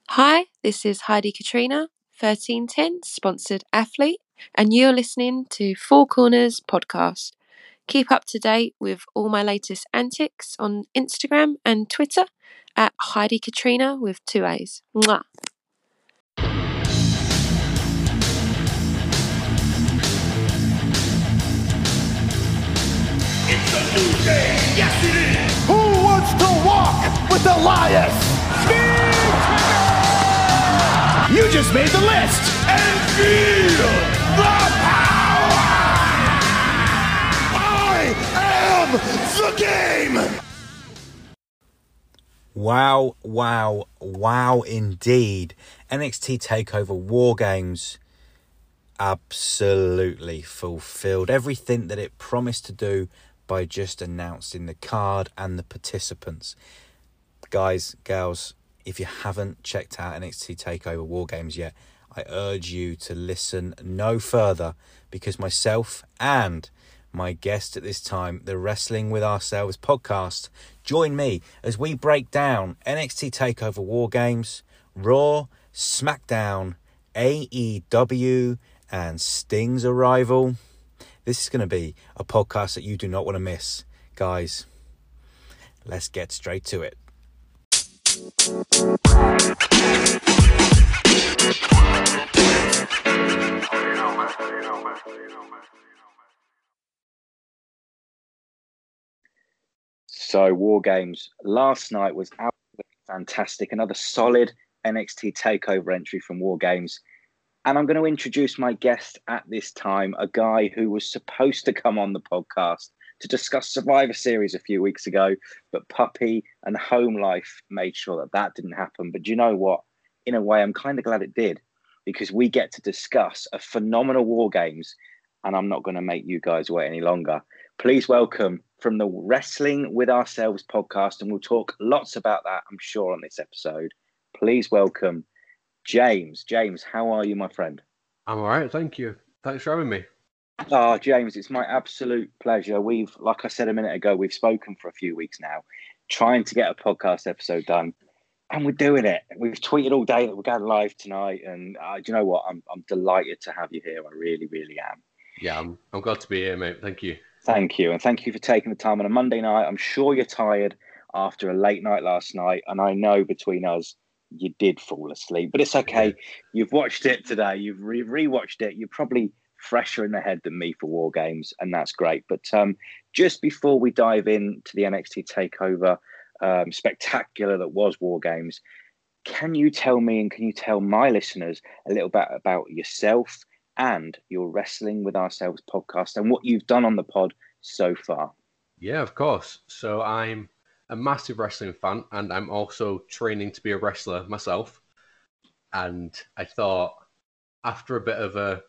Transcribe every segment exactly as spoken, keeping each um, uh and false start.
Hi, this is Heidi Katrina, thirteen ten, sponsored athlete, and you're listening to Four Corners Podcast. Keep up to date with all my latest antics on Instagram and Twitter at Heidi Katrina with two A's. Mwah. It's a new day, yes it is! Who wants to walk with Elias? Speed Trigger! You just made the list! And feel the power! I am the game! Wow, wow, wow indeed. N X T TakeOver War Games absolutely fulfilled everything that it promised to do by just announcing the card and the participants. Guys, girls, if you haven't checked out N X T TakeOver War Games yet, I urge you to listen no further, because myself and my guest at this time, the Wrestling With Ourselves podcast, join me as we break down N X T TakeOver War Games, Raw, SmackDown, A E W, and Sting's arrival. This is going to be a podcast that you do not want to miss. Guys, let's get straight to it. So, War Games last night was absolutely fantastic. Another solid N X T TakeOver entry from War Games. And I'm going to introduce my guest at this time, a guy who was supposed to come on the podcast to discuss Survivor Series a few weeks ago, but puppy and home life made sure that that didn't happen. But do you know what? In a way, I'm kind of glad it did, because we get to discuss a phenomenal War Games, and I'm not going to make you guys wait any longer. Please welcome, from the Wrestling With Ourselves podcast, and we'll talk lots about that, I'm sure, on this episode. Please welcome James. James, how are you, my friend? I'm all right, thank you. Thanks for having me. Oh, James, it's my absolute pleasure. We've, like I said a minute ago, we've spoken for a few weeks now, trying to get a podcast episode done, and we're doing it. We've tweeted all day that we're going live tonight, and uh, do you know what? I'm I'm delighted to have you here. I really, really am. Yeah, I'm I'm glad to be here, mate. Thank you. Thank you, and thank you for taking the time on a Monday night. I'm sure you're tired after a late night last night, and I know between us, you did fall asleep, but it's okay. You've watched it today. You've re- rewatched it. You're probably fresher in the head than me for War Games, and that's great. But um, just before we dive into the N X T TakeOver um, spectacular that was War Games, can you tell me and can you tell my listeners a little bit about yourself and your Wrestling With Ourselves podcast and what you've done on the pod so far? Yeah, of course. So I'm a massive wrestling fan, and I'm also training to be a wrestler myself. And I thought, after a bit of a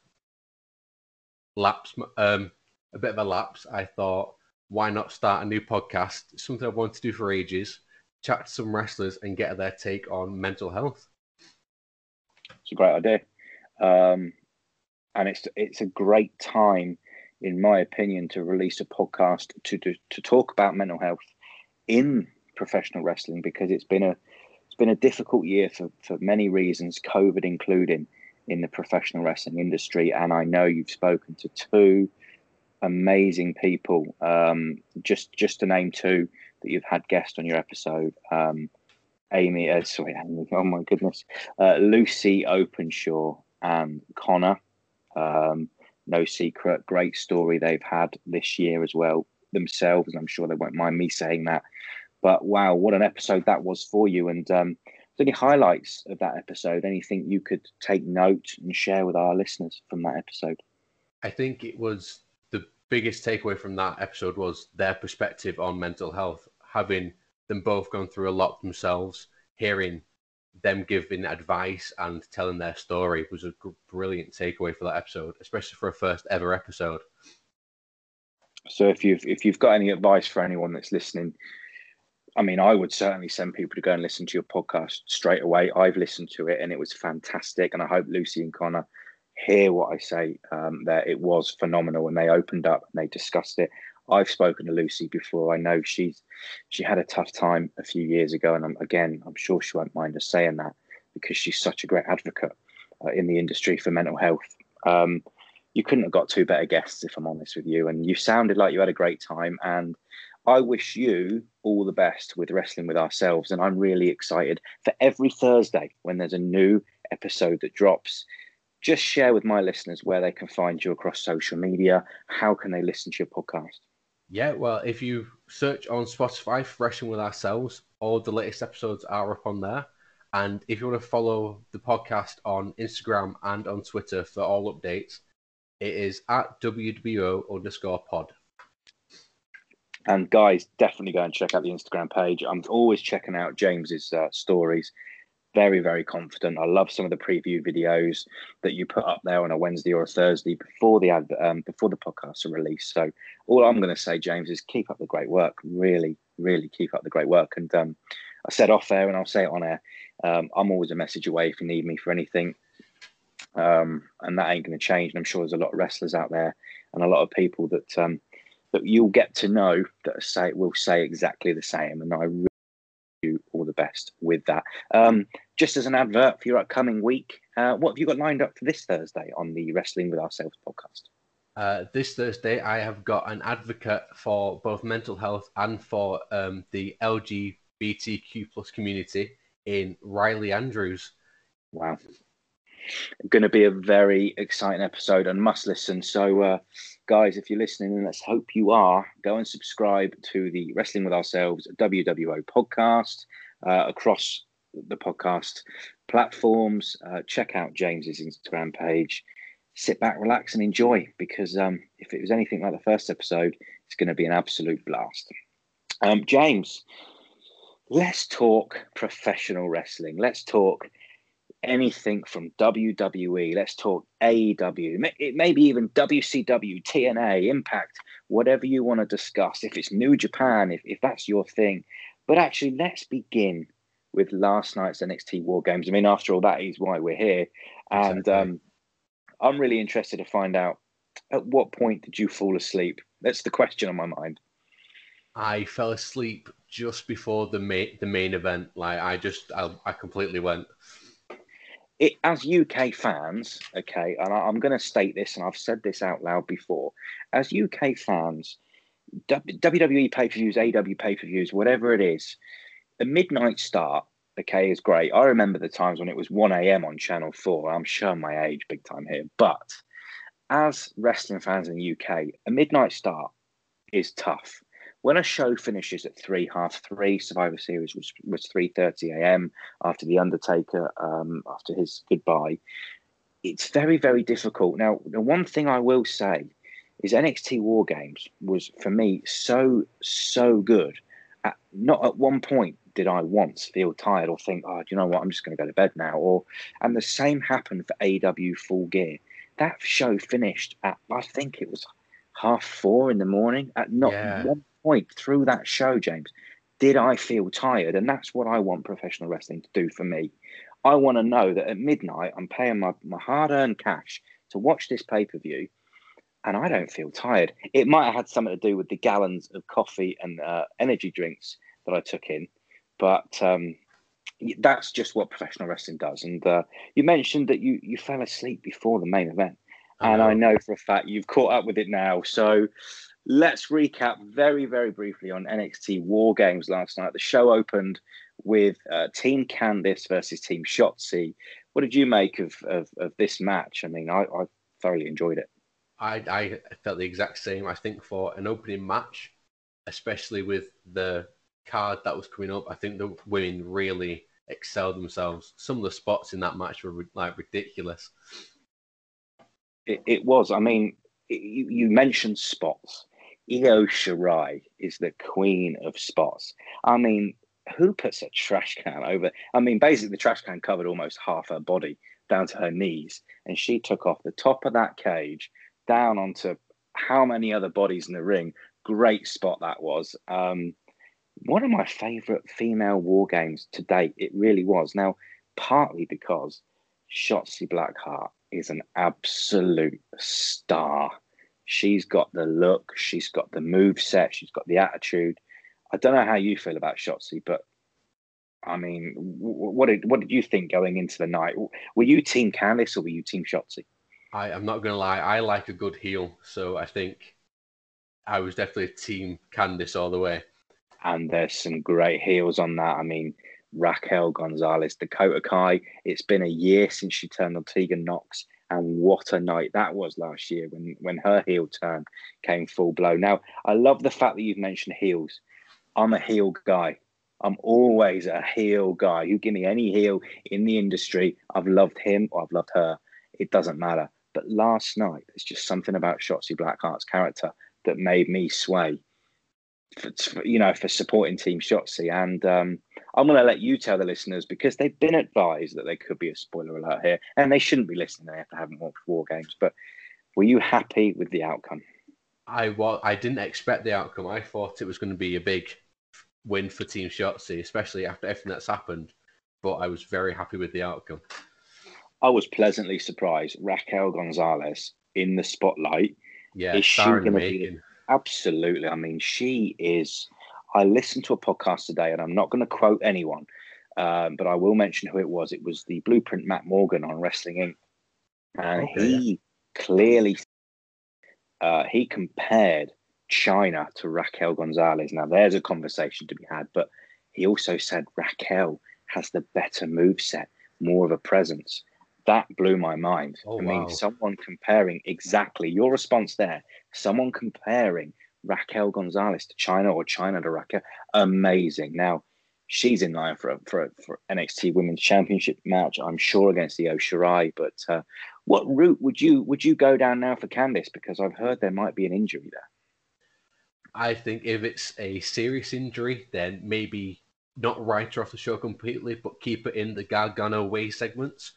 lapse, um, a bit of a lapse, I thought, why not start a new podcast? Something I've wanted to do for ages. Chat to some wrestlers and get their take on mental health. It's a great idea, um, and it's it's a great time, in my opinion, to release a podcast to to, to talk about mental health in professional wrestling, because it's been a it's been a difficult year for, for many reasons, COVID including, in the professional wrestling industry. And I know you've spoken to two amazing people, um, just just to name two that you've had guests on your episode. Um, Amy, uh, sorry, Amy, oh my goodness, uh, Lucy Openshaw and Connor. Um, no secret, great story they've had this year as well themselves, and I'm sure they won't mind me saying that. But wow, what an episode that was for you. And um, any highlights of that episode, anything you could take note and share with our listeners from that episode? I think it was the biggest takeaway from that episode was their perspective on mental health, having them both gone through a lot themselves, hearing them giving advice and telling their story was a brilliant takeaway for that episode, especially for a first ever episode. So if you've if you've got any advice for anyone that's listening, I mean, I would certainly send people to go and listen to your podcast straight away. I've listened to it and it was fantastic. And I hope Lucy and Connor hear what I say um, there. It was phenomenal, and they opened up and they discussed it. I've spoken to Lucy before. I know she's she had a tough time a few years ago, and I'm, again, I'm sure she won't mind us saying that. because she's such a great advocate uh, in the industry for mental health. Um, you couldn't have got two better guests, if I'm honest with you. And you sounded like you had a great time. And I wish you all the best with Wrestling with Ourselves. And I'm really excited for every Thursday when there's a new episode that drops. Just share with my listeners where they can find you across social media. How can they listen to your podcast? Yeah, well, if you search on Spotify for Wrestling with Ourselves, all the latest episodes are up on there. And if you want to follow the podcast on Instagram and on Twitter for all updates, it is at W W O underscore pod. And guys, definitely go and check out the Instagram page. I'm always checking out James's uh, stories. Very, very confident. I love some of the preview videos that you put up there on a Wednesday or a Thursday before the ad, um, before the podcasts are released. So all I'm going to say, James, is keep up the great work. Really, really keep up the great work. And um, I said off air and I'll say it on air. Um, I'm always a message away if you need me for anything. Um, and that ain't going to change. And I'm sure there's a lot of wrestlers out there and a lot of people that um, that you'll get to know that say will say exactly the same. And I really you all the best with that. Um, just as an advert for your upcoming week, uh, what have you got lined up for this Thursday on the Wrestling with Ourselves podcast? Uh, this Thursday, I have got an advocate for both mental health and for um, the L G B T Q plus community in Riley Andrews. Wow. Going to be a very exciting episode and must listen. So, uh, guys, if you're listening, and let's hope you are, go and subscribe to the Wrestling with Ourselves W W O podcast uh, across the podcast platforms. Uh, check out James's Instagram page. Sit back, relax, and enjoy, because um, if it was anything like the first episode, it's going to be an absolute blast. Um, James, let's talk professional wrestling. Let's talk anything from W W E. Let's talk A E W. It maybe even W C W, T N A, Impact, whatever you want to discuss. If it's New Japan, if, if that's your thing. But actually, let's begin with last night's N X T War Games. I mean, after all, that is why we're here. And Exactly. um, I'm really interested to find out, at what point did you fall asleep? That's the question on my mind. I fell asleep just before the main the main event. Like I just, I, I completely went. It, as U K fans, okay, and I, I'm going to state this, and I've said this out loud before. As U K fans, W W E pay-per-views, A E W pay-per-views, whatever it is, a midnight start, okay, is great. I remember the times when it was one a.m. on Channel four. I'm showing my age big time here. But as wrestling fans in the U K, a midnight start is tough. When a show finishes at three, half three, Survivor Series was, was three thirty a.m. after The Undertaker, um, after his goodbye, it's very, very difficult. Now, the one thing I will say is N X T War Games was, for me, so, so good. At, not at one point did I once feel tired or think, oh, do you know what, I'm just going to go to bed now. Or And the same happened for A E W Full Gear. That show finished at, I think it was half four in the morning. At not Yeah. one point through that show, James, did I feel tired. And that's what I want professional wrestling to do for me. I want to know that at midnight, I'm paying my, my hard-earned cash to watch this pay-per-view, and I don't feel tired. It might have had something to do with the gallons of coffee and uh, energy drinks that I took in, but um, that's just what professional wrestling does. And uh, you mentioned that you, you fell asleep before the main event, I and know. I know for a fact you've caught up with it now. So let's recap very, very briefly on N X T War Games last night. The show opened with uh, Team Candice versus Team Shotzi. What did you make of, of, of this match? I mean, I, I thoroughly enjoyed it. I, I felt the exact same. I think for an opening match, especially with the card that was coming up, I think the women really excelled themselves. Some of the spots in that match were like ridiculous. It, it was. I mean, it, you, you mentioned spots. Io Shirai is the queen of spots. I mean, who puts a trash can over? I mean, basically, the trash can covered almost half her body down to her knees, and she took off the top of that cage down onto how many other bodies in the ring. Great spot that was. Um, one of my favourite female war games to date. It really was. Now, partly because Shotzi Blackheart is an absolute star. She's got the look, she's got the move set, she's got the attitude. I don't know how you feel about Shotzi, but I mean, what did what did you think going into the night? Were you Team Candice or were you Team Shotzi? I am not going to lie, I like a good heel, so I think I was definitely Team Candice all the way. And there's some great heels on that. I mean, Raquel Gonzalez, Dakota Kai. It's been a year since she turned on Tegan Knox, and what a night that was last year when when her heel turn came full blow. Now, I love the fact that you've mentioned heels. I'm a heel guy. I'm always a heel guy. You give me any heel in the industry, I've loved him or I've loved her. It doesn't matter. But last night, there's just something about Shotzi Blackheart's character that made me sway. For, you know, for supporting Team Shotzi. And um, I'm going to let you tell the listeners, because they've been advised that there could be a spoiler alert here, and they shouldn't be listening if they haven't watched War Games. But were you happy with the outcome? I was. I didn't expect the outcome. I thought it was going to be a big win for Team Shotzi, especially after everything that's happened. But I was very happy with the outcome. I was pleasantly surprised. Raquel Gonzalez in the spotlight. Yeah, is she star in the going to be? making. Absolutely. I mean, she is. I listened to a podcast today, and I'm not going to quote anyone, um, but I will mention who it was. It was the Blueprint Matt Morgan on Wrestling Incorporated. And Okay, he yeah. clearly uh, he compared China to Raquel Gonzalez. Now, there's a conversation to be had, but he also said Raquel has the better moveset, more of a presence. That blew my mind. Oh, I mean, wow. someone comparing exactly your response there, someone comparing Raquel Gonzalez to China or China to Raquel, amazing. Now, she's in line for a, for, a, for N X T Women's Championship match, I'm sure, against Io Shirai. But uh, what route would you would you go down now for Candice? Because I've heard there might be an injury there. I think if it's a serious injury, then maybe not write her off the show completely, but keep it in the Gargano Way segments.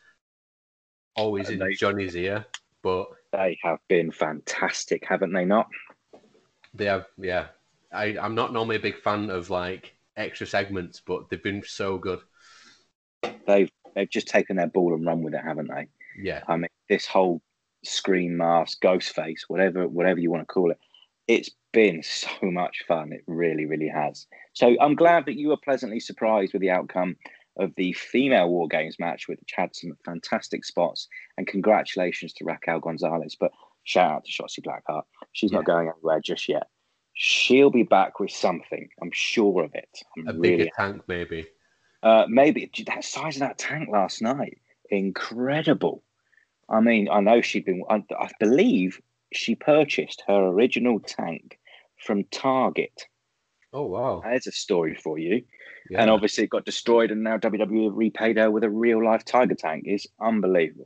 Always in They- Johnny's ear, but They have been fantastic, haven't they not? they have, yeah. I, I'm not normally a big fan of like extra segments, but they've been so good. They've they've just taken their ball and run with it, haven't they? Yeah, I mean, this whole screen mask, ghost face, whatever whatever you want to call it, it's been so much fun. It really, really has. So I'm glad that you were pleasantly surprised with the outcome of the female War Games match, which had some fantastic spots. And congratulations to Raquel Gonzalez. But shout out to Shotzi Blackheart. She's Yeah. not going anywhere just yet. She'll be back with something. I'm sure of it. I'm a really bigger tank maybe. uh, maybe that size of that tank last night, incredible. I mean, I know she'd been. I, I believe she purchased her original tank from Target. Oh wow, There's a story for you. yeah. And obviously, it got destroyed, and now W W E repaid her with a real life Tiger tank. It's unbelievable.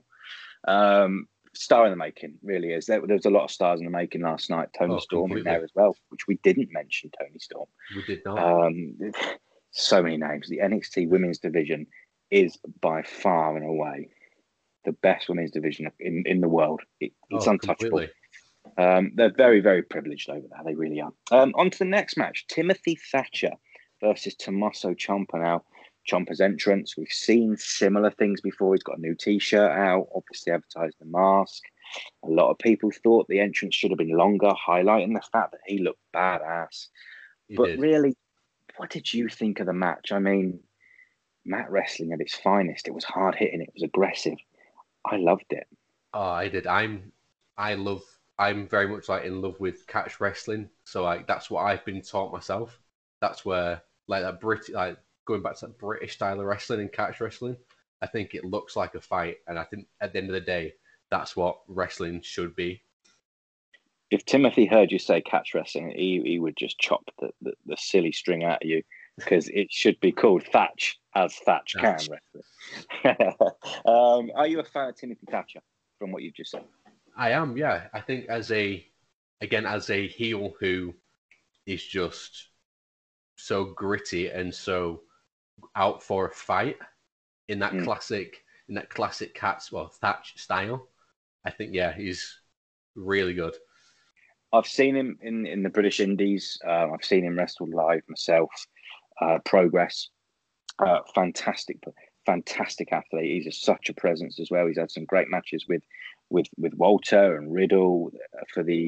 Um, star in the making, really is. There, there was a lot of stars in the making last night. Tony Oh, Storm in completely. there as well, which we didn't mention. Tony Storm. We did not. Um, so many names. The N X T women's division is by far and away the best women's division in, in the world. It, it's oh, untouchable. completely. Um, they're very, very privileged over there. They really are. Um, on to the next match. Timothy Thatcher versus Tommaso Ciampa. Now, Ciampa's entrance, we've seen similar things before. He's got a new T-shirt out, obviously advertised the mask. A lot of people thought the entrance should have been longer, highlighting the fact that he looked badass. He But did. really, what did you think of the match? I mean, mat wrestling at its finest. It was hard hitting. It was aggressive. I loved it. Oh, I did. I'm. I love. I'm very much like in love with catch wrestling. So like that's what I've been taught myself. That's where like that Brit like going back to that British style of wrestling and catch wrestling. I think it looks like a fight, and I think at the end of the day, that's what wrestling should be. If Timothy heard you say catch wrestling, he, he would just chop the, the, the silly string out of you, because it should be called Thatch, as Thatch can Thatch. wrestle. um, are you a fan of Timothy Thatcher, from what you've just said? I am, yeah. I think as a, again, as a heel who is just so gritty and so out for a fight in that Mm. classic, in that classic Cats, well, Thatch style, I think, yeah, he's really good. I've seen him in, in the British Indies. Uh, I've seen him wrestle live myself. Uh, Progress. Uh, fantastic, fantastic athlete. He's a, such a presence as well. He's had some great matches with with with Walter and Riddle for the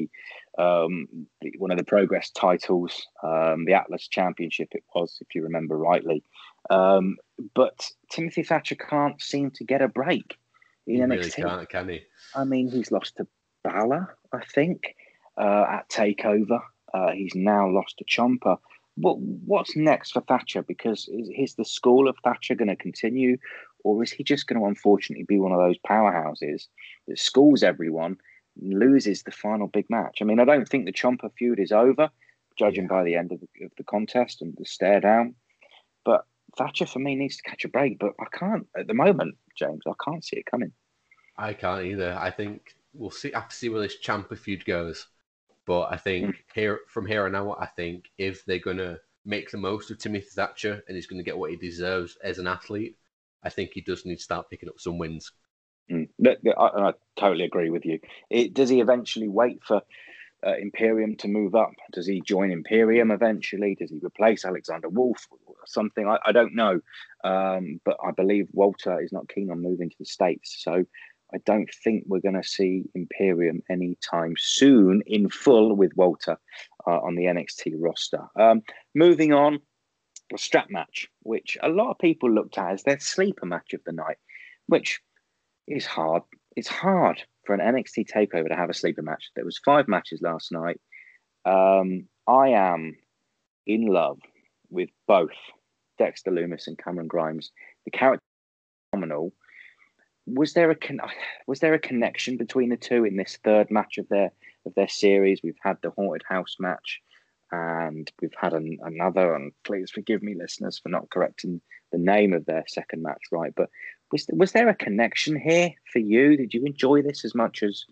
um, the, one of the Progress titles, um, the Atlas Championship it was, if you remember rightly. Um, but Timothy Thatcher can't seem to get a break in He N really X T. can't, can he? I mean, he's lost to Balor, I think, uh, at TakeOver. Uh, he's now lost to Ciampa. What what's next for Thatcher? Because is, is the school of Thatcher going to continue, or is he just going to unfortunately be one of those powerhouses that schools everyone, and loses the final big match? I mean, I don't think the Ciampa feud is over, judging Yeah. by the end of the, of the contest and the stare down. But Thatcher, for me, needs to catch a break. But I can't at the moment, James. I can't see it coming. I can't either. I think we'll see. Have to see where this Ciampa feud goes. But I think Mm. here from here on out, I think if they're gonna make the most of Timothy Thatcher and he's gonna get what he deserves as an athlete, I think he does need to start picking up some wins. Mm. Look, I, I totally agree with you. It, does he eventually wait for uh, Imperium to move up? Does he join Imperium eventually? Does he replace Alexander Wolf or something? I, I don't know. Um, but I believe Walter is not keen on moving to the States. So I don't think we're going to see Imperium anytime soon in full with Walter uh, on the N X T roster. Um, moving on, a strap match, which a lot of people looked at as their sleeper match of the night, which is hard. It's hard for an N X T takeover to have a sleeper match. There was five matches last night. Um, I am in love with both Dexter Lumis and Cameron Grimes. The character is phenomenal. Was there a con- was there a connection between the two in this third match of their of their series? We've had the Haunted House match, and we've had an, another. And please forgive me, listeners, for not correcting the name of their second match. Right, but was was there a connection here for you? Did you enjoy this as much as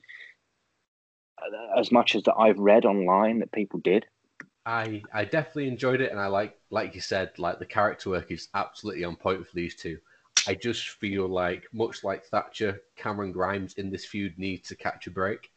as much as that I've read online that people did? I I definitely enjoyed it, and I like like you said, like the character work is absolutely on point for these two. I just feel like, much like Thatcher, Cameron Grimes in this feud needs to catch a break.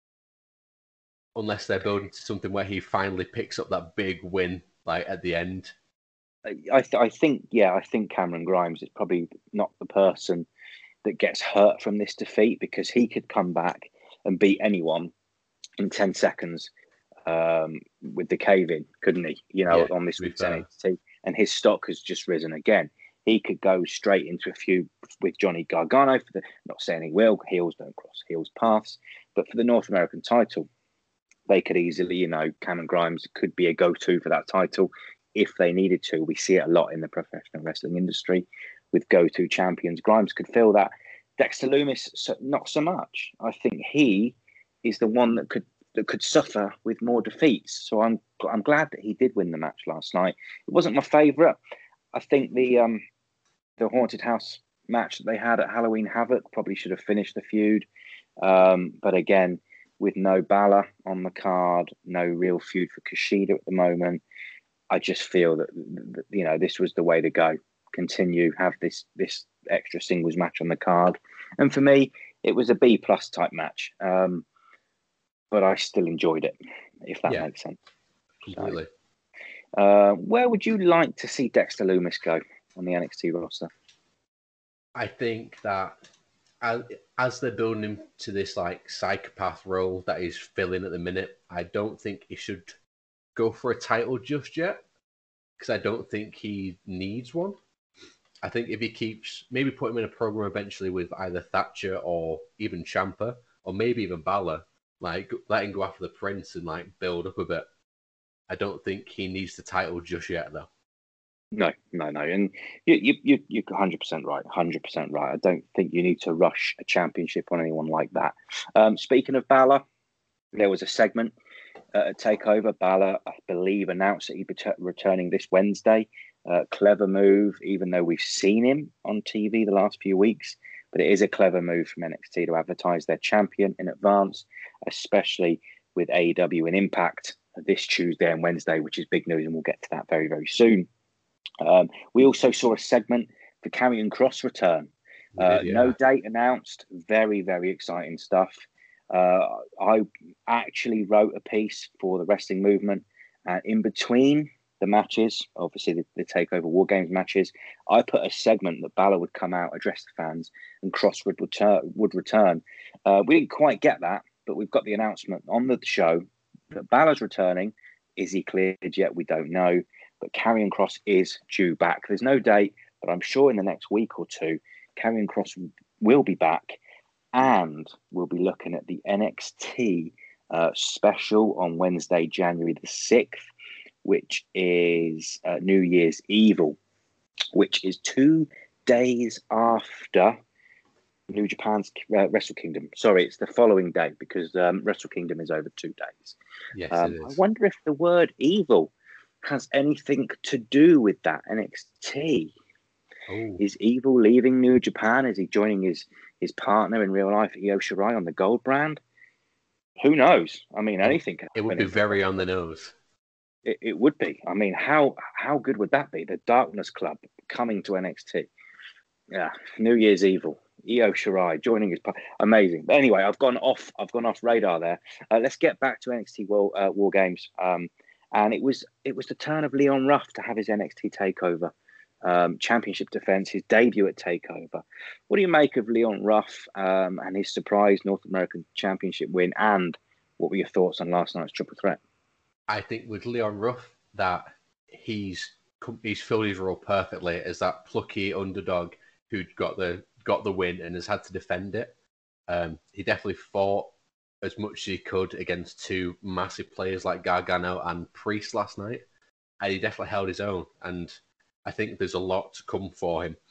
Unless they're building to something where he finally picks up that big win, like at the end. I th- I think yeah, I think Cameron Grimes is probably not the person that gets hurt from this defeat, because he could come back and beat anyone in ten seconds um, with the cave in, couldn't he? You know, Yeah, on this to be week's N fair. X T, and his stock has just risen again. He could go straight into a feud with Johnny Gargano for the. Not saying he will. Heels don't cross heels paths, but for the North American title, they could easily, you know, Cameron Grimes could be a go-to for that title if they needed to. We see it a lot in the professional wrestling industry with go-to champions. Grimes could fill that. Dexter Lumis, not so much. I think he is the one that could that could suffer with more defeats. So I'm I'm glad that he did win the match last night. It wasn't my favourite. I think the um the Haunted House match that they had at Halloween Havoc probably should have finished the feud. Um, but again, with no Balor on the card, no real feud for Kushida at the moment, I just feel that, that you know this was the way to go. Continue, have this this extra singles match on the card, and for me, it was a B plus type match. Um, but I still enjoyed it, if that Yeah. makes sense. Completely. So, uh, where would you like to see Dexter Lumis go on the N X T roster? I think that as, as they're building him to this like psychopath role that he's filling at the minute, I don't think he should go for a title just yet, because I don't think he needs one. I think if he keeps, maybe put him in a program eventually with either Thatcher or even Ciampa, or maybe even Balor, like let him go after the Prince and like build up a bit. I don't think he needs the title just yet, though. No, no, no, and you you you you're one hundred percent right, one hundred percent right. I don't think you need to rush a championship on anyone like that. Um, speaking of Balor, there was a segment uh, at Takeover. Balor, I believe, announced that he'd be t- returning this Wednesday. Uh, clever move, even though we've seen him on T V the last few weeks. But it is a clever move from N X T to advertise their champion in advance, especially with A E W and Impact this Tuesday and Wednesday, which is big news, and we'll get to that very, very soon. Um, we also saw a segment for Karrion Kross return. Uh, did, yeah. No date announced. Very, very exciting stuff. Uh, I actually wrote a piece for the Wrestling Movement, and in between the matches, obviously the, the Takeover War Games matches, I put a segment that Balor would come out, address the fans, and Kross would return. Would return. Uh, we didn't quite get that, but we've got the announcement on the show that Balor's returning. Is he cleared yet? We don't know. But Karrion Kross is due back. There's no date, but I'm sure in the next week or two, Karrion Kross will be back, and we'll be looking at the N X T uh, special on Wednesday, January the sixth, which is uh, New Year's Evil, which is two days after New Japan's uh, Wrestle Kingdom. Sorry, it's the following day because um, Wrestle Kingdom is over two days. Yes, um, it I is. wonder if the word evil has anything to do with that N X T. Oh, Is Evil leaving New Japan? Is he joining his his partner in real life, Io Shirai, on the Gold brand? Who knows? I mean, anything can it would happen be in very professional on the nose. It, it would be. I mean, how how good would that be? The Darkness Club coming to N X T. Yeah, New Year's Evil. Io Shirai joining his. Amazing. But anyway, I've gone off. I've gone off radar there. Uh, let's get back to N X T War, uh, War Games. Um, and it was it was the turn of Leon Ruff to have his N X T takeover, um, championship defense, his debut at Takeover. What do you make of Leon Ruff um, and his surprise North American Championship win? And what were your thoughts on last night's triple threat? I think with Leon Ruff that he's he's filled his role perfectly as that plucky underdog who got the got the win and has had to defend it. Um, he definitely fought as much as he could against two massive players like Gargano and Priest last night, and he definitely held his own. And I think there's a lot to come for him.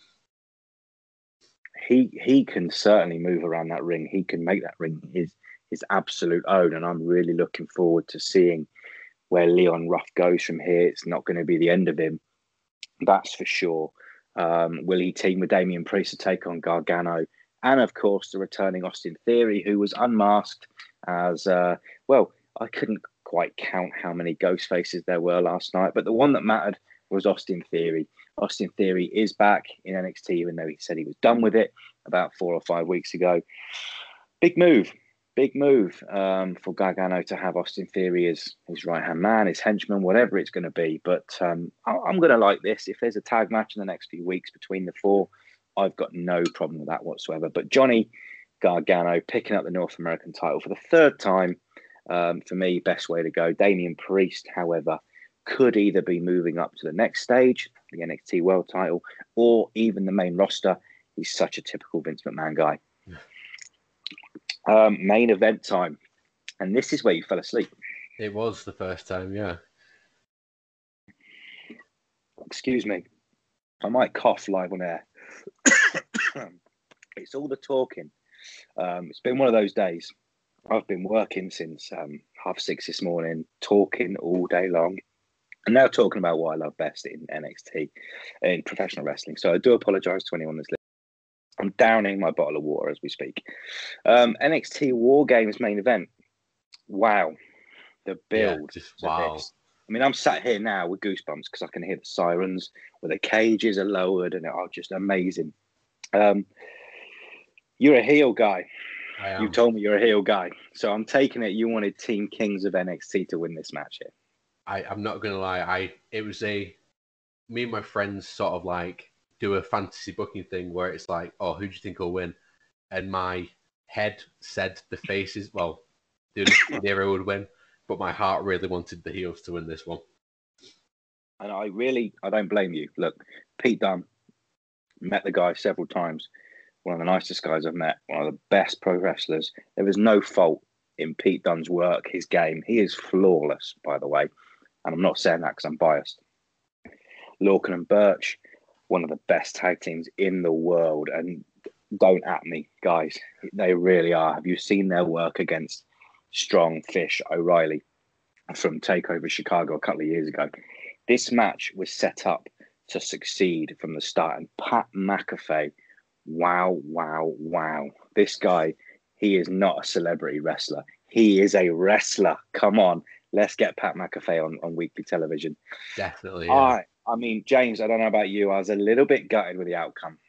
He he can certainly move around that ring. He can make that ring his his absolute own, and I'm really looking forward to seeing where Leon Ruff goes from here. It's not going to be the end of him, that's for sure. Um, will he team with Damian Priest to take on Gargano? And of course, the returning Austin Theory, who was unmasked as, uh, well, I couldn't quite count how many ghost faces there were last night, but the one that mattered was Austin Theory. Austin Theory is back in N X T, even though he said he was done with it about four or five weeks ago. Big move. Big move um, for Gargano to have Austin Theory as his right-hand man, his henchman, whatever it's going to be. But um, I'm going to like this. If there's a tag match in the next few weeks between the four, I've got no problem with that whatsoever. But Johnny Gargano picking up the North American title for the third time, um, for me, best way to go. Damian Priest, however, could either be moving up to the next stage, the N X T World title, or even the main roster. He's such a typical Vince McMahon guy. Um, main event time. And this is where you fell asleep. It was the first time, yeah. Excuse me. I might cough live on air. It's all the talking. Um, it's been one of those days. I've been working since um, half six this morning, talking all day long. And now talking about what I love best in N X T, in professional wrestling. So I do apologise to anyone that's listening. I'm downing my bottle of water as we speak. Um, N X T War Games main event. Wow. The build. Yeah, just to wow. this. I mean, I'm sat here now with goosebumps because I can hear the sirens where the cages are lowered and are just amazing. Um, you're a heel guy. I am. You told me you're a heel guy. So I'm taking it you wanted Team Kings of N X T to win this match here. I, I'm not going to lie. I It was a... Me and my friends sort of like do a fantasy booking thing where it's like, oh, who do you think will win? And my head said the faces, well, the hero would win, but my heart really wanted the heels to win this one. And I really, I don't blame you. Look, Pete Dunne, met the guy several times. One of the nicest guys I've met, one of the best pro wrestlers. There was no fault in Pete Dunne's work, his game. He is flawless, by the way. And I'm not saying that because I'm biased. Lorcan and Birch, one of the best tag teams in the world. And don't at me, guys. They really are. Have you seen their work against Strong, Fish, O'Reilly from TakeOver Chicago a couple of years ago? This match was set up to succeed from the start. And Pat McAfee, wow, wow, wow. This guy, he is not a celebrity wrestler. He is a wrestler. Come on. Let's get Pat McAfee on, on weekly television. Definitely, yeah. I, I mean, James, I don't know about you. I was a little bit gutted with the outcome.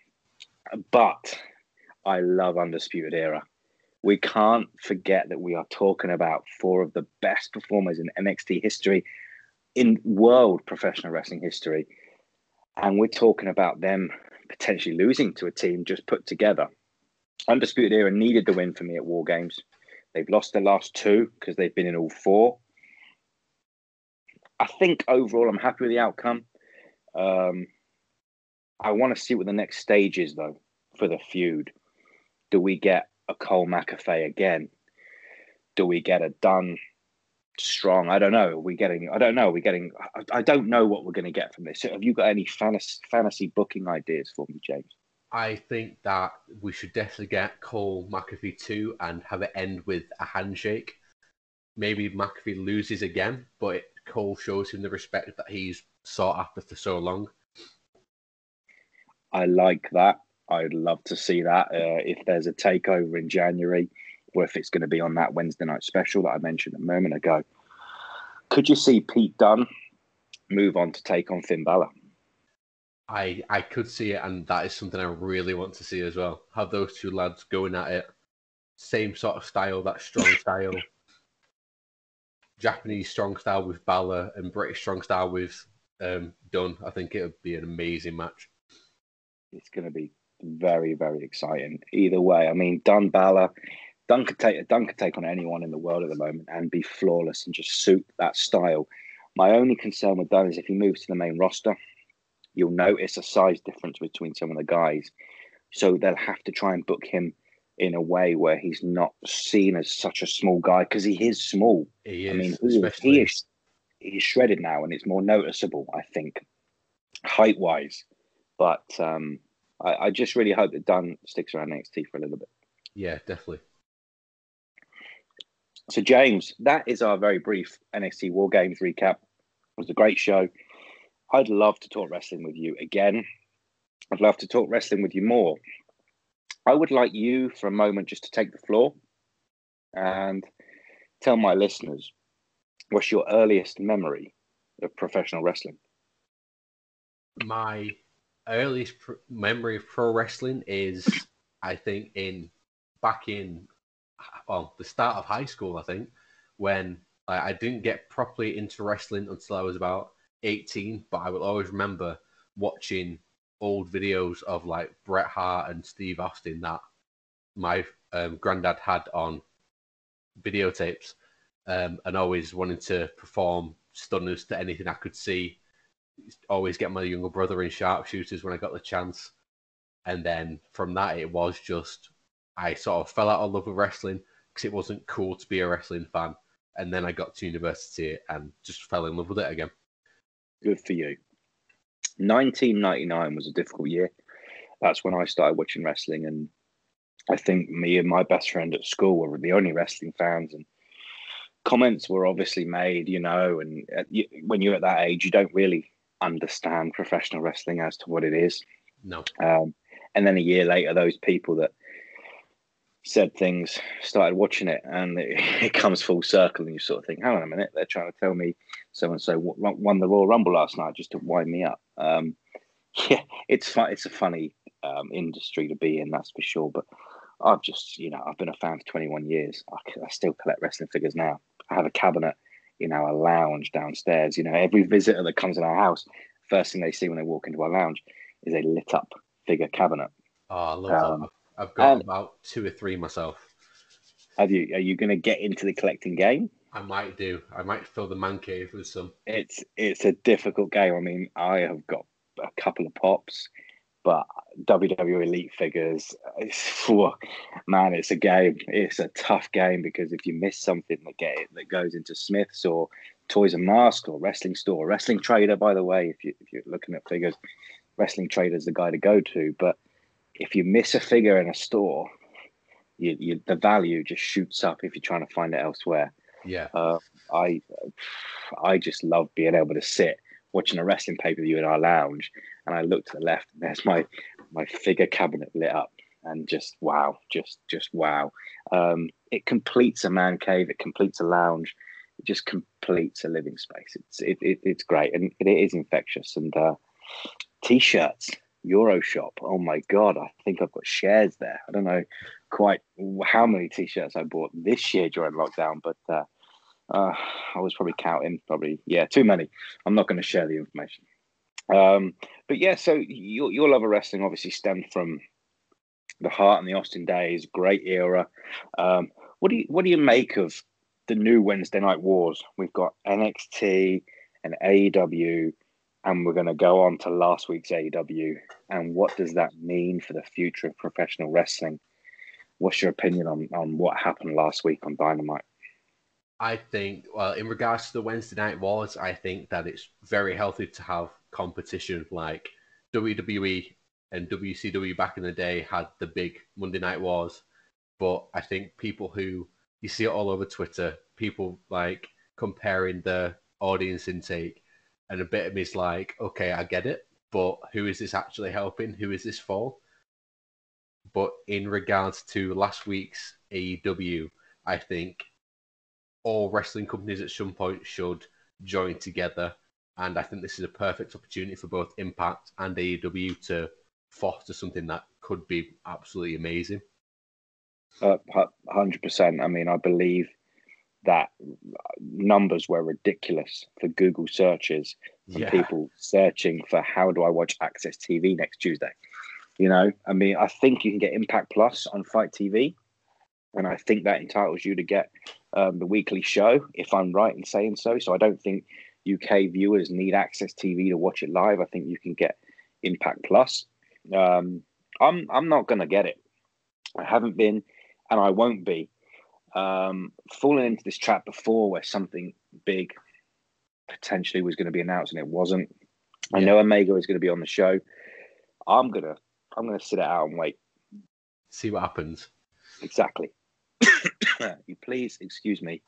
But I love Undisputed Era. We can't forget that we are talking about four of the best performers in N X T history, in world professional wrestling history. And we're talking about them potentially losing to a team just put together. Undisputed Era needed the win for me at War Games. They've lost the last two because they've been in all four. I think overall I'm happy with the outcome. Um, I want to see what the next stage is, though, for the feud. Do we get a Cole McAfee again? Do we get a Dunn Strong? I don't know. Are we getting? I don't know. Are we getting? I, I don't know what we're going to get from this. So have you got any fantasy, fantasy booking ideas for me, James? I think that we should definitely get Cole McAfee two and have it end with a handshake. Maybe McAfee loses again, but it, Cole shows him the respect that he's sought after for so long. I like that. I'd love to see that. Uh, if there's a takeover in January, or if it's going to be on that Wednesday night special that I mentioned a moment ago, could you see Pete Dunne move on to take on Finn Balor? I I could see it, and that is something I really want to see as well. Have those two lads going at it. Same sort of style, that strong style. Japanese strong style with Balor and British strong style with um, Dunn. I think it would be an amazing match. It's going to be very, very exciting. Either way, I mean, Dunn Balor, Dunn could take Dunn could take on anyone in the world at the moment and be flawless and just suit that style. My only concern with Dunn is if he moves to the main roster, you'll notice a size difference between some of the guys. So they'll have to try and book him in a way where he's not seen as such a small guy, because he is small. He is, I mean, he, especially... he is he's shredded now, and it's more noticeable, I think, height wise. But um, I, I just really hope that Dunn sticks around N X T for a little bit. Yeah, definitely. So, James, that is our very brief N X T War Games recap. It was a great show. I'd love to talk wrestling with you again. I'd love to talk wrestling with you more. I would like you for a moment just to take the floor and tell my listeners, what's your earliest memory of professional wrestling? My earliest pr- memory of pro wrestling is, I think, in back in, well, the start of high school, I think, when like, I didn't get properly into wrestling until I was about eighteen, but I will always remember watching old videos of like Bret Hart and Steve Austin that my um, granddad had on videotapes, um, and always wanting to perform stunners to anything I could see. Always get my younger brother in sharpshooters when I got the chance. And then from that, it was just, I sort of fell out of love with wrestling because it wasn't cool to be a wrestling fan. And then I got to university and just fell in love with it again. Good for you. nineteen ninety-nine was a difficult year. That's when I started watching wrestling, and I think me and my best friend at school were the only wrestling fans, and comments were obviously made, you know, and when you're at that age, you don't really understand professional wrestling as to what it is. No. Um, and then a year later, those people that said things started watching it, and it, it comes full circle, and you sort of think, hang on a minute, they're trying to tell me so-and-so won the Royal Rumble last night just to wind me up. Um, yeah, it's fun. It's a funny um, industry to be in, that's for sure. But I've just, you know, I've been a fan for twenty-one years. I, I still collect wrestling figures now. I have a cabinet in our lounge downstairs. You know, every visitor that comes in our house, first thing they see when they walk into our lounge is a lit up figure cabinet. Oh, I love Um, that. I've got and- about two or three myself. Have you? Are you going to get into the collecting game? I might do. I might fill the man cave with some. It's it's a difficult game. I mean, I have got a couple of pops, but W W E Elite figures, it's, for man, it's a game. It's a tough game because if you miss something that get it that goes into Smith's or Toys and Mask or Wrestling Store, Wrestling Trader, by the way, if you if you're looking at figures, Wrestling Trader is the guy to go to. But if you miss a figure in a store, you, you the value just shoots up if you're trying to find it elsewhere. Yeah. Uh, I I just love being able to sit watching a wrestling pay-per-view in our lounge, and I look to the left, and there's my my figure cabinet lit up, and just wow, just just wow. Um, it completes a man cave, it completes a lounge, it just completes a living space. It's it, it it's great, and it is infectious. And uh, t-shirts, Euroshop. Oh my god, I think I've got shares there. I don't know quite how many t-shirts I bought this year during lockdown, but uh, uh, I was probably counting, probably yeah, too many. I'm not going to share the information. Um, but yeah, so your your love of wrestling obviously stemmed from the Hart and the Austin days, great era. Um, what do you what do you make of the new Wednesday Night Wars? We've got N X T and A E W, and we're going to go on to last week's A E W. And what does that mean for the future of professional wrestling? What's your opinion on, on what happened last week on Dynamite? I think, well, in regards to the Wednesday Night Wars, I think that it's very healthy to have competition. Like W W E and W C W back in the day had the big Monday Night Wars, but I think people who, you see it all over Twitter, people like comparing the audience intake, and a bit of me is like, okay, I get it, but who is this actually helping? Who is this for? But in regards to last week's A E W, I think all wrestling companies at some point should join together, and I think this is a perfect opportunity for both Impact and A E W to foster something that could be absolutely amazing. Uh, one hundred percent. I mean, I believe that numbers were ridiculous for Google searches from Yeah. people searching for how do I watch Access T V next Tuesday. You know, I mean, I think you can get Impact Plus on Fight T V, and I think that entitles you to get um, the weekly show, if I'm right in saying so. So I don't think U K viewers need Access T V to watch it live. I think you can get Impact Plus. Um, I'm I'm not going to get it. I haven't been, and I won't be. Um, falling into this trap before where something big potentially was going to be announced and it wasn't. I Yeah. know Omega is going to be on the show. I'm gonna I'm gonna sit it out and wait. See what happens. Exactly. You please excuse me.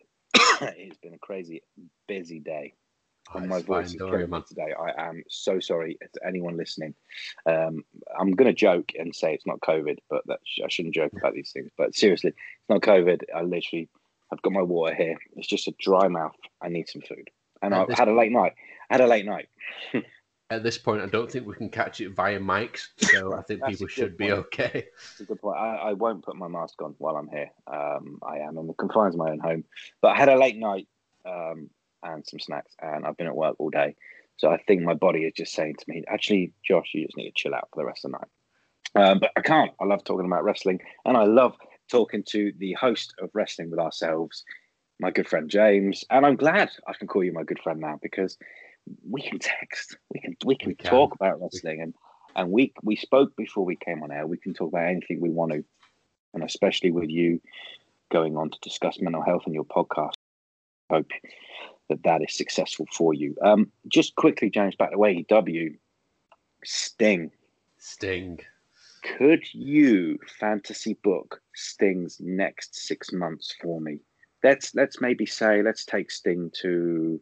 It's been a crazy busy day. Oh, And my it's voice fine, is don't worry, killing me man. today. I am so sorry to anyone listening. Um, I'm going to joke and say it's not COVID, but that sh- I shouldn't joke about these things. But seriously, it's not COVID. I literally, I've got my water here. It's just a dry mouth. I need some food. And At I this- had a late night. I had a late night. At this point, I don't think we can catch it via mics, so I think That's people a good should be point. okay. It's a good point. I, I won't put my mask on while I'm here. Um, I am in the confines of my own home. But I had a late night um, and some snacks, and I've been at work all day. So I think my body is just saying to me, actually, Josh, you just need to chill out for the rest of the night. Um, but I can't. I love talking about wrestling, and I love talking to the host of Wrestling with Ourselves, my good friend James. And I'm glad I can call you my good friend now, because we can text, we can we can, We can. talk about wrestling, and and we we spoke before we came on air. We can talk about anything we want to, and especially with you going on to discuss mental health in your podcast. I hope that that is successful for you. Um, just quickly, James, back to A E W. Sting. Sting. Could you fantasy book Sting's next six months for me? Let's let's maybe say let's take Sting to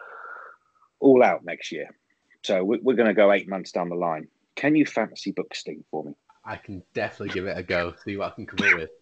All Out next year. So we're, we're going to go eight months down the line. Can you fantasy book Sting for me? I can definitely give it a go, see what I can come up with.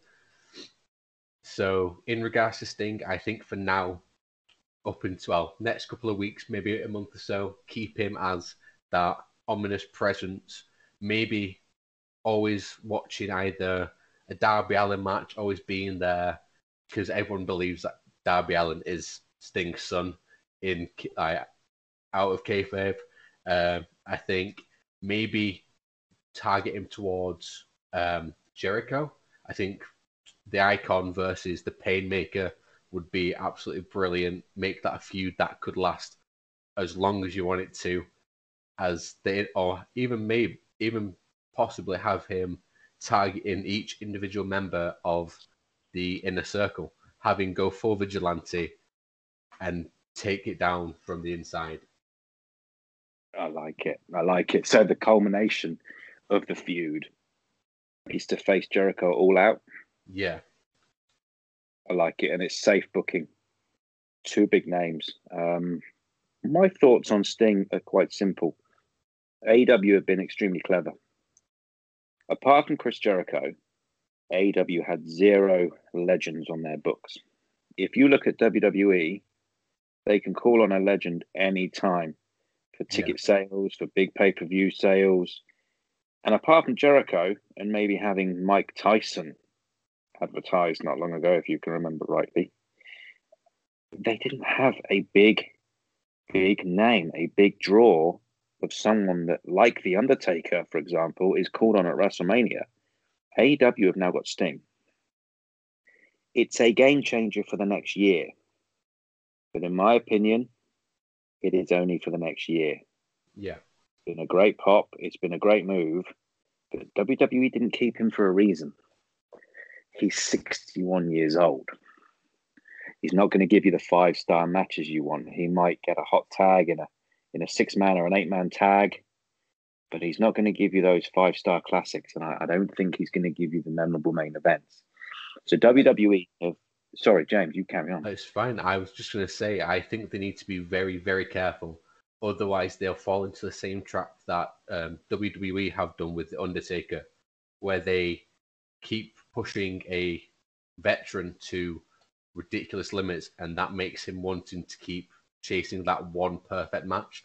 So, in regards to Sting, I think for now, up until well, next couple of weeks, maybe a month or so, keep him as that ominous presence. Maybe always watching either a Darby Allin match, always being there, because everyone believes that Darby Allin is Sting's son in like out of kayfabe. Um, I think maybe target him towards um, Jericho. I think the Icon versus the Painmaker would be absolutely brilliant. Make that a feud that could last as long as you want it to, as they or even maybe even possibly have him targeting each individual member of the Inner Circle, having go full vigilante and take it down from the inside. I like it. I like it. So the culmination of the feud is to face Jericho All Out. Yeah. I like it, and it's safe booking. Two big names. Um, my thoughts on Sting are quite simple. A E W have been extremely clever. Apart from Chris Jericho, A E W had zero legends on their books. If you look at W W E, they can call on a legend anytime for ticket yeah. sales, for big pay-per-view sales. And apart from Jericho and maybe having Mike Tyson advertised not long ago, if you can remember rightly, they didn't have a big, big name, a big draw of someone that, like The Undertaker, for example, is called on at WrestleMania. A E W have now got Sting. It's a game changer for the next year. But in my opinion, it is only for the next year. Yeah. It's been a great pop. It's been a great move. But W W E didn't keep him for a reason. He's sixty-one years old. He's not going to give you the five-star matches you want. He might get a hot tag in a in a six-man or an eight-man tag, but he's not going to give you those five-star classics. And I, I don't think he's going to give you the memorable main events. So W W E have... Sorry, James, you carry on. It's fine. I was just going to say, I think they need to be very, very careful. Otherwise, they'll fall into the same trap that um, W W E have done with The Undertaker, where they keep pushing a veteran to ridiculous limits, and that makes him wanting to keep chasing that one perfect match.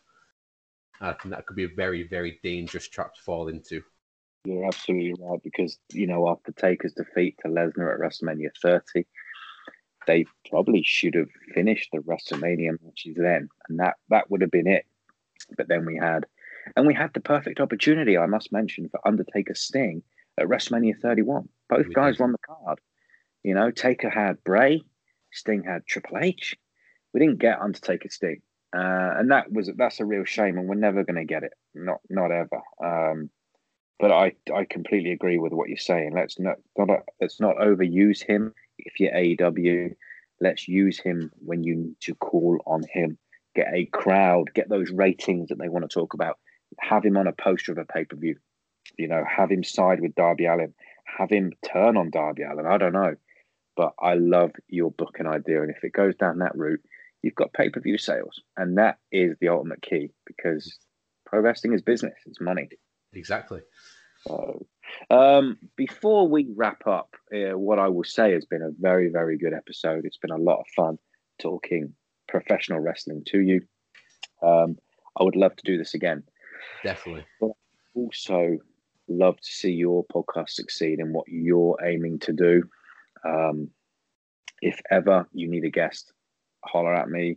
I think that could be a very, very dangerous trap to fall into. You're absolutely right, because, you know, after Taker's defeat to Lesnar at WrestleMania thirty, they probably should have finished the WrestleMania matches then, and that, that would have been it. But then we had, and we had the perfect opportunity, I must mention, for Undertaker Sting at WrestleMania thirty-one. Both We guys did. were on the card. You know, Taker had Bray, Sting had Triple H. We didn't get Undertaker Sting, uh, and that was that's a real shame, and we're never going to get it, not not ever. Um, but I I completely agree with what you're saying. Let's not, not let's not overuse him. If you're A E W, let's use him when you need to call on him. Get a crowd, get those ratings that they want to talk about. Have him on a poster of a pay per view. You know, have him side with Darby Allin. Have him turn on Darby Allin. I don't know. But I love your booking idea. And if it goes down that route, you've got pay-per-view sales. And that is the ultimate key, because pro wrestling is business. It's money. Exactly. So, um, before we wrap up, uh, what I will say has been a very, very good episode. It's been a lot of fun talking professional wrestling to you. Um, I would love to do this again. Definitely. But also love to see your podcast succeed in what you're aiming to do. Um, if ever you need a guest, holler at me.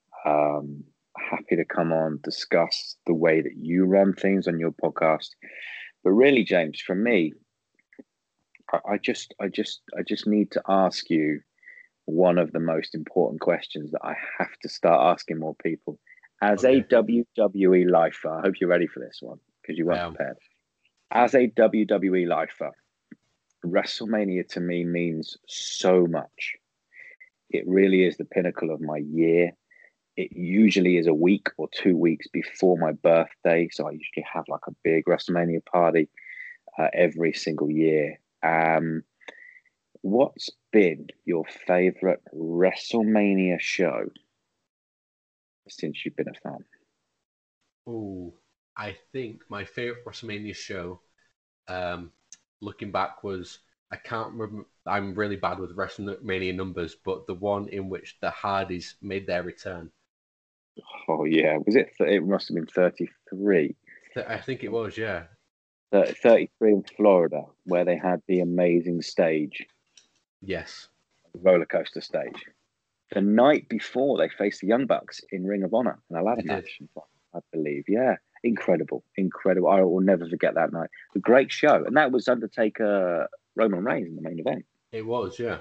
Um, happy to come on, discuss the way that you run things on your podcast. But really, James, for me, I, I just, I just, I just need to ask you one of the most important questions that I have to start asking more people. As Okay. a W W E lifer, I hope you're ready for this one, because you weren't I am. prepared. As a W W E lifer, WrestleMania to me means so much. It really is the pinnacle of my year. It usually is a week or two weeks before my birthday. So I usually have like a big WrestleMania party uh, every single year. Um, what's been your favorite WrestleMania show since you've been a fan? Oh, I think my favorite WrestleMania show, um, looking back, was I can't remember. I'm really bad with WrestleMania numbers, but the one in which the Hardys made their return. Oh yeah, was it? It must have been thirty-three. Th- I think it was, yeah. thirty-three in Florida, where they had the amazing stage, Yes. roller coaster stage. The night before, they faced the Young Bucks in Ring of Honor, in a ladder They did. match, I believe. Yeah, incredible, incredible. I will never forget that night. A great show, and that was Undertaker Roman Reigns in the main event. It was, yeah.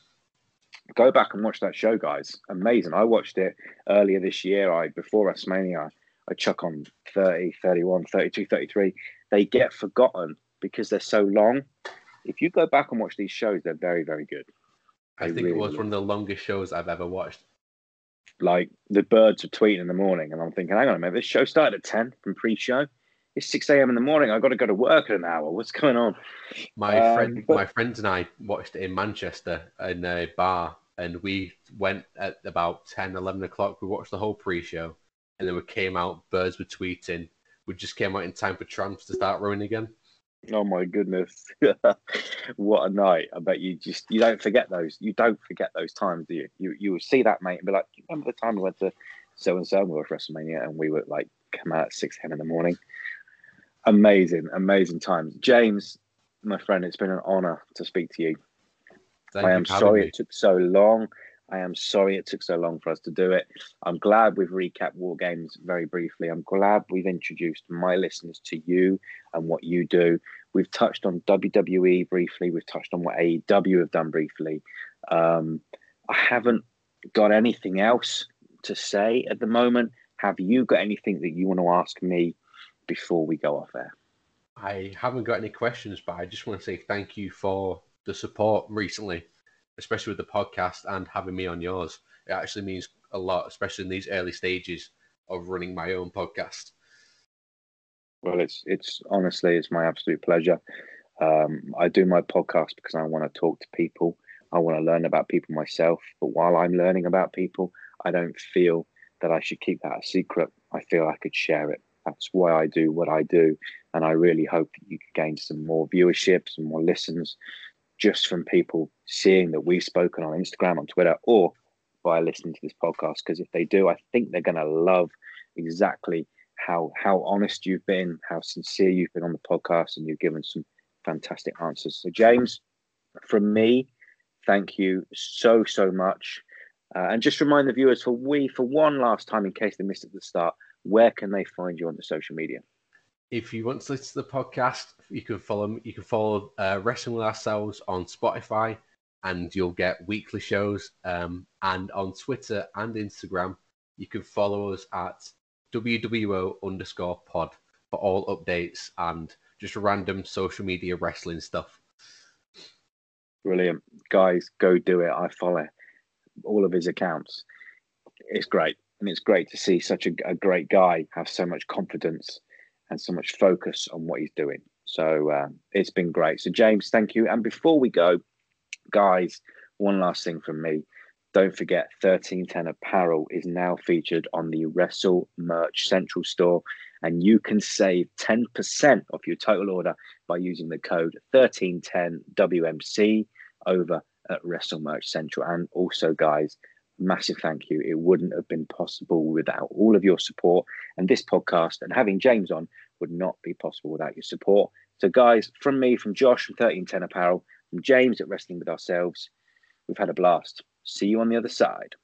Go back and watch that show, guys. Amazing. I watched it earlier this year. I before WrestleMania, I, I chuck on thirty, thirty-one, thirty-two, thirty-three. They get forgotten because they're so long. If you go back and watch these shows, they're very, very good. I They think it was really one of the longest shows I've ever watched. Like the birds are tweeting in the morning, and I'm thinking, hang on a minute, this show started at ten from pre-show. It's six a.m. in the morning. I've got to go to work in an hour. What's going on? My Um, friend, but- my friends and I watched it in Manchester in a bar, and we went at about ten, eleven o'clock. We watched the whole pre-show, and then we came out. Birds were tweeting. We just came out in time for Tramps to start running again. Oh my goodness, what a night! I bet you just you don't forget those. You don't forget those times, do you? You you will see that, mate, and be like, "Do you remember the time we went to so and so and we were at WrestleMania and we were like come out at six a.m. in the morning?" Amazing, amazing times. James, my friend, it's been an honor to speak to you. Thank I you am for having sorry me. it took so long. I am sorry it took so long for us to do it. I'm glad we've recapped War Games very briefly. I'm glad we've introduced my listeners to you and what you do. We've touched on W W E briefly. We've touched on what A E W have done briefly. Um, I haven't got anything else to say at the moment. have you got anything that you want to ask me before we go off air? I haven't got any questions, but I just want to say thank you for the support recently, especially with the podcast and having me on yours. It actually means a lot, especially in these early stages of running my own podcast. Well, it's it's honestly, it's my absolute pleasure. Um, I do my podcast because I want to talk to people. I want to learn about people myself. But while I'm learning about people, I don't feel that I should keep that a secret. I feel I could share it. That's why I do what I do. And I really hope that you can gain some more viewership, some more listens, just from people seeing that we've spoken on Instagram, on Twitter, or by listening to this podcast. Because if they do, I think they're going to love exactly how how honest you've been, how sincere you've been on the podcast, and you've given some fantastic answers. So, James, from me, thank you so, so much. Uh, and just remind the viewers for we, for one last time, in case they missed it at the start, where can they find you on the social media? If you want to listen to the podcast, you can follow you can follow uh, Wrestling With Ourselves on Spotify, and you'll get weekly shows. Um, and on Twitter and Instagram, you can follow us at W W O underscore pod for all updates and just random social media wrestling stuff. Brilliant. Guys, go do it. I follow all of his accounts. It's great. And it's great to see such a, a great guy have so much confidence and so much focus on what he's doing. So uh, it's been great. So, James, thank you. And before we go, guys, one last thing from me. Don't forget, thirteen ten Apparel is now featured on the Wrestle Merch Central store, and you can save ten percent off your total order by using the code thirteen ten W M C over at Wrestle Merch Central. And also, guys, massive thank you. It wouldn't have been possible without all of your support, and this podcast and having James on would not be possible without your support. So, guys, from me, from Josh from thirteen ten Apparel, from James at Wrestling With Ourselves, we've had a blast. See you on the other side.